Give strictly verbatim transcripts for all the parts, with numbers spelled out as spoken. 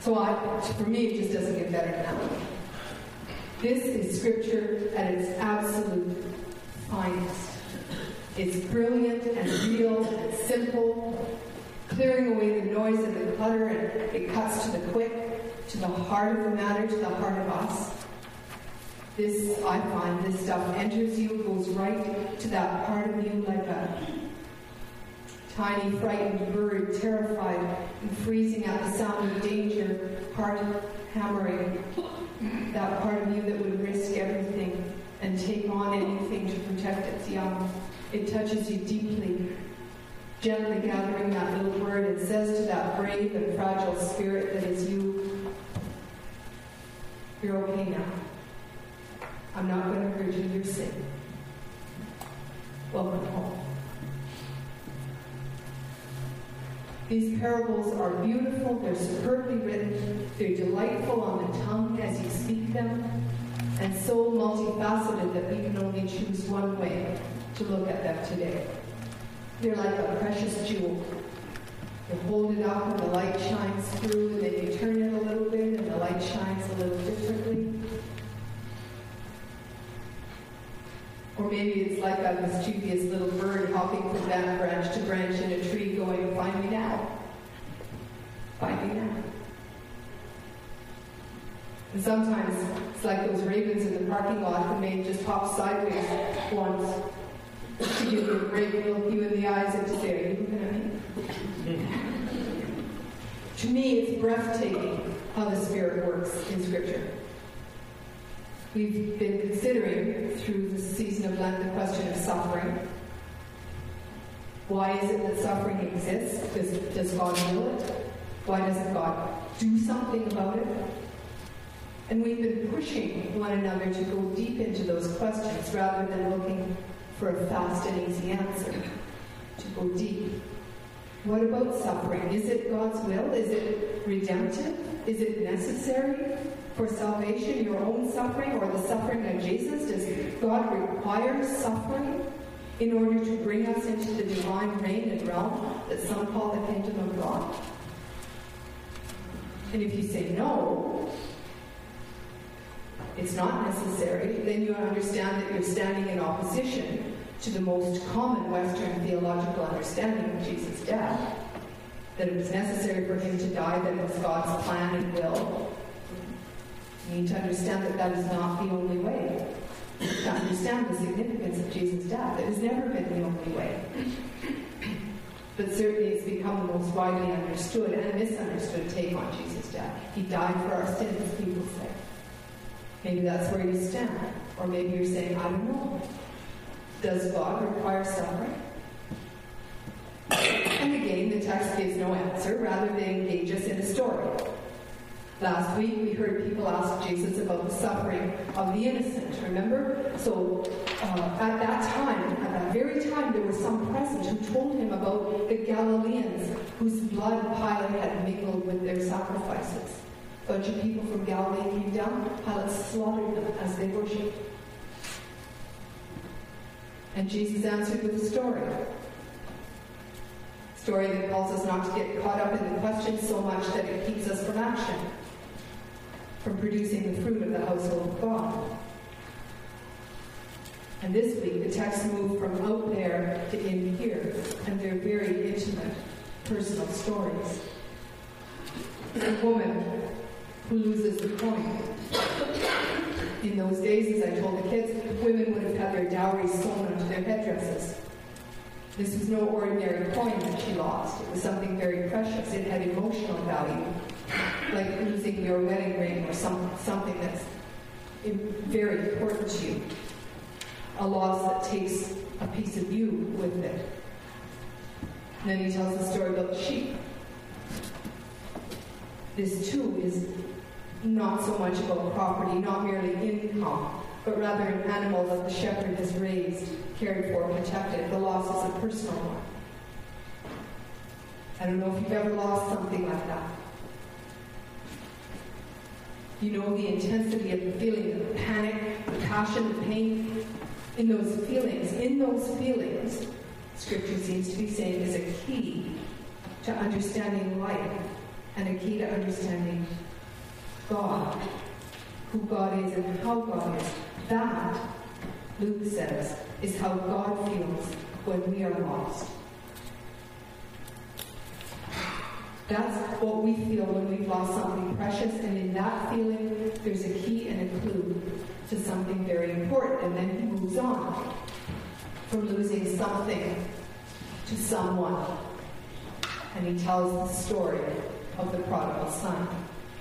So I, for me, it just doesn't get better than that. This is Scripture at its absolute finest. It's brilliant and real and simple, clearing away the noise and the clutter, and it cuts to the quick, to the heart of the matter, to the heart of us. This, I find, this stuff enters you, goes right to that part of you like a tiny, frightened bird, terrified and freezing at the sound of danger, heart hammering. That part of you that would risk everything and take on anything to protect its young. It touches you deeply, gently gathering that little word. It says to that brave and fragile spirit that is you, you're okay now. I'm not going to hurt you in your sin. Welcome home. These parables are beautiful, they're superbly written, they're delightful on the tongue as you speak them, and so multifaceted that we can only choose one way to look at them today. They're like a precious jewel. You hold it up and the light shines through, and then you turn it a little bit and the light shines a little differently. Or maybe it's like a mischievous little bird hopping from that branch to branch in a tree going, find me now. Find me now. And sometimes it's like those ravens in the parking lot who may just hop sideways once to give you a great little view in the eyes and to say, are you looking at me? To me, it's breathtaking how the Spirit works in Scripture. We've been considering through the season of Lent the question of suffering. Why is it that suffering exists? Does, does God will it? Why doesn't God do something about it? And we've been pushing one another to go deep into those questions rather than looking for a fast and easy answer. To go deep. What about suffering? Is it God's will? Is it redemptive? Is it necessary for salvation, your own suffering or the suffering of Jesus? Does God require suffering in order to bring us into the divine reign and realm that some call the kingdom of God? And if you say no, it's not necessary, then you understand that you're standing in opposition to the most common Western theological understanding of Jesus' death, that it was necessary for him to die, that it was God's plan and will. You need to understand that that is not the only way. To understand the significance of Jesus' death. It has never been the only way. But certainly it's become the most widely understood and misunderstood take on Jesus' death. He died for our sins, people say. Maybe that's where you stand. Or maybe you're saying, I don't know. Does God require suffering? And again, the text gives no answer. Rather, they engage us in a story. Last week, we heard people ask Jesus about the suffering of the innocent, remember? So, uh, at that time, at that very time, there was some present who told him about the Galileans whose blood Pilate had mingled with their sacrifices. A bunch of people from Galilee came down, Pilate slaughtered them as they worshipped. And Jesus answered with a story. A story that calls us not to get caught up in the question so much that it keeps us from action, from producing the fruit of the household of God. And this week, the text moved from out there to in here, and they're very intimate, personal stories. There's a woman who loses the coin. In those days, as I told the kids, women would have had their dowries sewn onto their headdresses. This was no ordinary coin that she lost. It was something very precious. It had emotional value, like losing your wedding ring or some, something that's very important to you. A loss that takes a piece of you with it. And then he tells the story about the sheep. This too is not so much about property, not merely income, but rather an animal that the shepherd has raised, cared for, protected. The loss is a personal one. I don't know if you've ever lost something like that. You know the intensity of the feeling, the panic, the passion, the pain. In those feelings, in those feelings, Scripture seems to be saying is a key to understanding life and a key to understanding God, who God is and how God is. That, Luke says, is how God feels when we are lost. That's what we feel when we've lost something precious, and in that feeling, there's a key and a clue to something very important. And then he moves on from losing something to someone. And he tells the story of the prodigal son.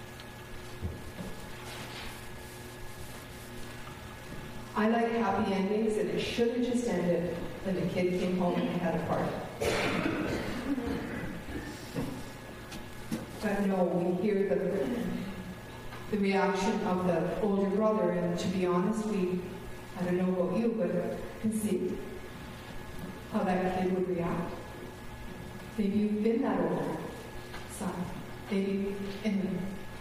I like happy endings, and it should have just ended when the kid came home and had a party. But no, we hear the, the reaction of the older brother, and to be honest, we, I don't know about you, but I can see how that kid would react. Maybe you've been that older son. Maybe, and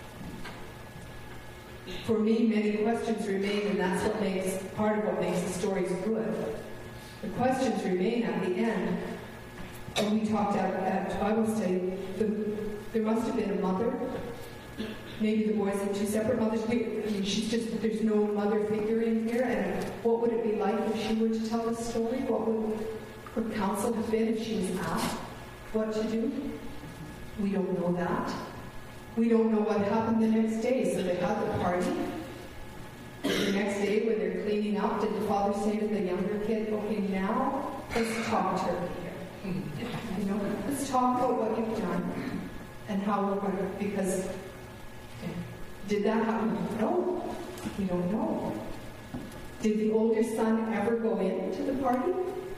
for me, many questions remain, and that's what makes, part of what makes the stories good. The questions remain at the end. And we talked at, at Bible study, the, there must have been a mother. Maybe the boys had two separate mothers. We, I mean, she's just, there's no mother figure in here. And what would it be like if she were to tell the story? What would her counsel have been if she was asked what to do? We don't know that. We don't know what happened the next day. So they had the party. The next day when they're cleaning up, did the father say to the younger kid, okay, now let's talk to her here. You know, let's talk about what you've done and how we're going to, because did that happen? No, we don't know. Did the older son ever go into the party?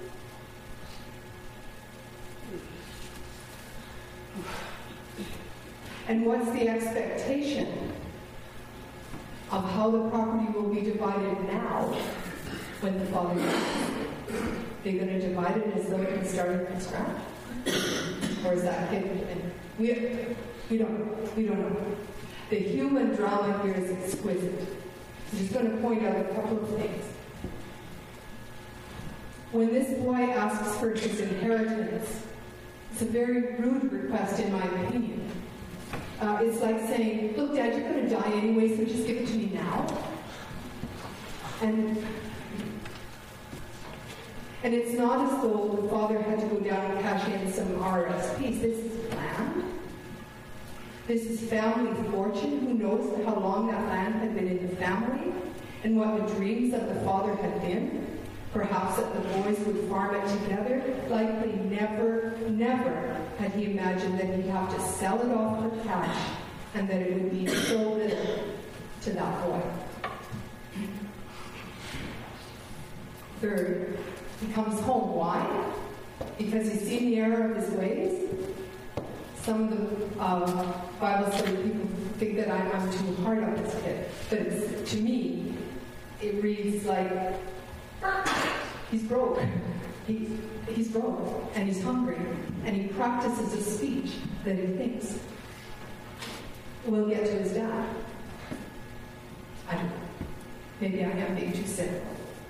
And what's the expectation of how the property will be divided now when the father dies? They're going to divide it as though it can start from scratch? Or is that hidden? We, we don't know. We don't know. The human drama here is exquisite. I'm just going to point out a couple of things. When this boy asks for his inheritance, it's a very rude request in my opinion. Uh, it's like saying, look, Dad, you're going to die anyway, so just give it to me now. And and it's not as though the father had to go down and cash in some R S Ps. This is land. This is family fortune. Who knows how long that land had been in the family and what the dreams of the father had been. Perhaps that the boys would farm it together. Likely never, never had he imagined that he'd have to sell it off for cash and that it would be so little to that boy. Third, he comes home. Why? Because he's seen the error of his ways. Some of the uh, Bible study people think that I'm, I'm too hard on this kid. But it's, to me, it reads like he's broke. He, he's broke, and he's hungry, and he practices a speech that he thinks will get to his dad. I don't know. Maybe I am being too cynical.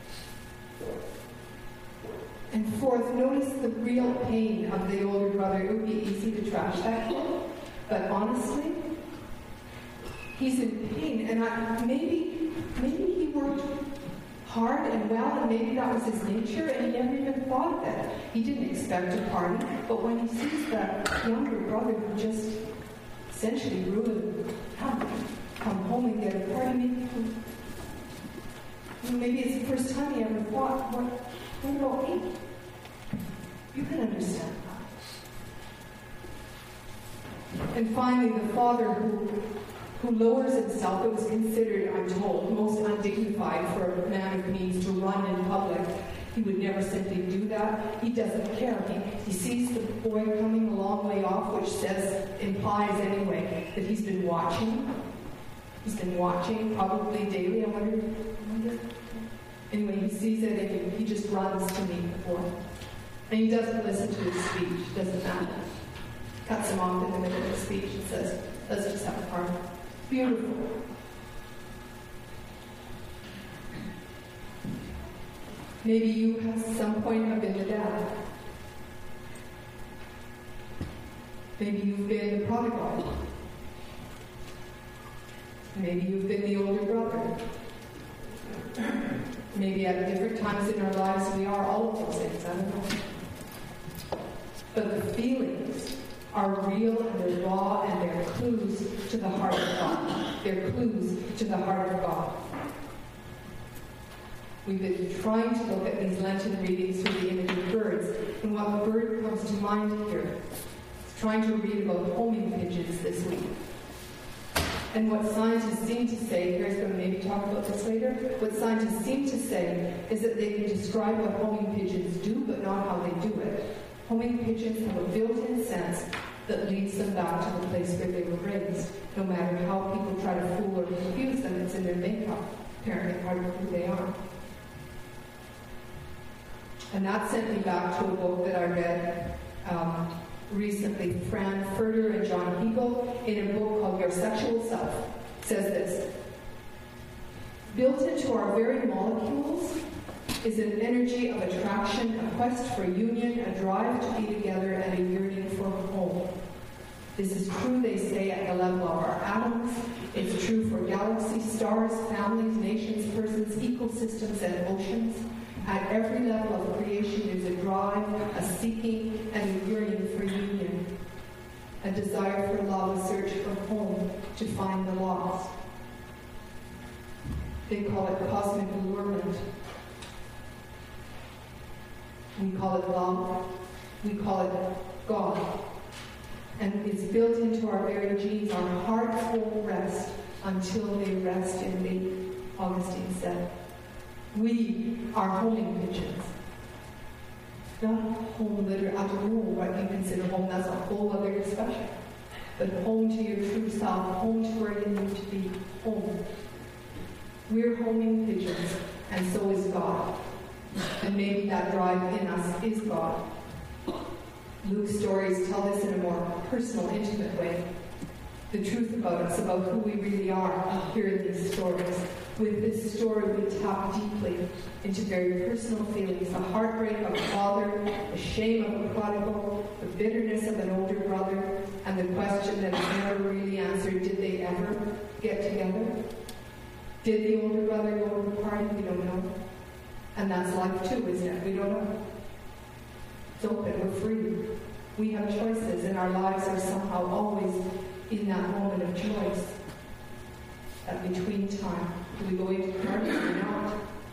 And fourth, notice the real pain of the older brother. It would be easy to trash that kid, but honestly, he's in pain. And I, maybe, maybe he worked hard and well, and maybe that was his nature, and he never even thought of that. He didn't expect a party, but when he sees that younger brother who just essentially ruined him come home and get a party, maybe, maybe it's the first time he ever thought, what, what about me? You can understand that. And finally, the father who who lowers himself, it was considered, I'm told, most undignified for a man of means to run in public. He would never simply do that. He doesn't care. He, he sees the boy coming a long way off, which says, implies anyway, that he's been watching. He's been watching, probably daily, I wonder. I wonder. Anyway, he sees it and he, he just runs to meet the boy. And he doesn't listen to his speech, doesn't matter. Cuts him off in the middle of the speech and says, let's just have a party. Beautiful. Maybe you at some point have been the dad. Maybe you've been the prodigal. Maybe you've been the older brother. Maybe at different times in our lives we are all of those things. I don't know. But the feelings are real and they're raw and they're clues to the heart of God. They're clues to the heart of God. We've been trying to look at these Lenten readings through the image of birds, and what bird comes to mind here? Trying to read about homing pigeons this week. And what scientists seem to say, Gary's going to maybe talk about this later, what scientists seem to say is that they can describe what homing pigeons do, but not how they do it. Homing pigeons have a built-in sense that leads them back to the place where they were raised. No matter how people try to fool or confuse them, it's in their makeup, apparently part of who they are. And that sent me back to a book that I read um, recently, Fran Furter and John Hegel, in a book called Your Sexual Self, says this: built into our very molecules is an energy of attraction, a quest for union, a drive to be together, and a yearning for home. This is true, they say, at the level of our atoms. It's true for galaxies, stars, families, nations, persons, ecosystems, and oceans. At every level of creation, there's a drive, a seeking, and a yearning for union, a desire for love, a search for home, to find the lost. They call it cosmic allurement. We call it love. We call it God. And it's built into our very genes. Our hearts won't rest until they rest in thee, Augustine said. We are homing pigeons. Not home literally. I don't know what you consider home. That's a whole other discussion. But home to your true self, home to where you need to be, home. We're homing pigeons, and so is God. And maybe that drive in us is God. Luke's stories tell this in a more personal, intimate way. The truth about us, about who we really are, here in these stories. With this story, we tap deeply into very personal feelings: the heartbreak of a father, the shame of a prodigal, the bitterness of an older brother, and the question that is never really answered: did they ever get together? Did the older brother go to the party? We don't know. And that's life too, isn't it? We don't know. It's open, we're free. We have choices, and our lives are somehow always in that moment of choice, that between time. Do we go into parties or not?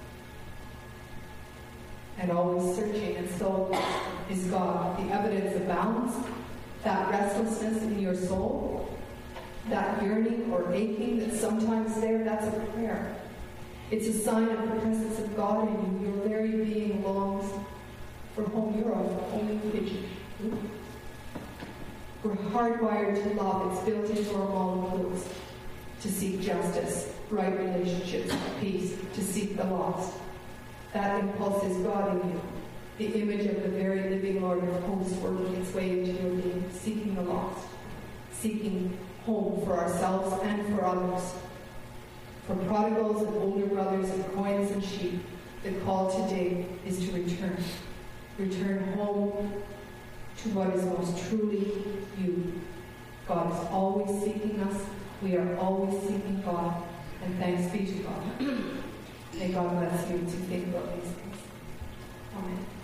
And always searching, and so is God. The evidence abounds. That restlessness in your soul, that yearning or aching that's sometimes there, that's a prayer. It's a sign of the presence of God in you. Your very being longs for home. You're a homing pigeon. We're hardwired to love. It's built into our molecules to seek justice, right relationships, peace, to seek the lost. That impulse is God in you, the image of the very living Lord of hosts working its way into your being, seeking the lost, seeking home for ourselves and for others. For prodigals and older brothers and coins and sheep, the call today is to return. Return home to what is most truly you. God is always seeking us. We are always seeking God. And thanks be to God. May God bless you to think about these things. Amen.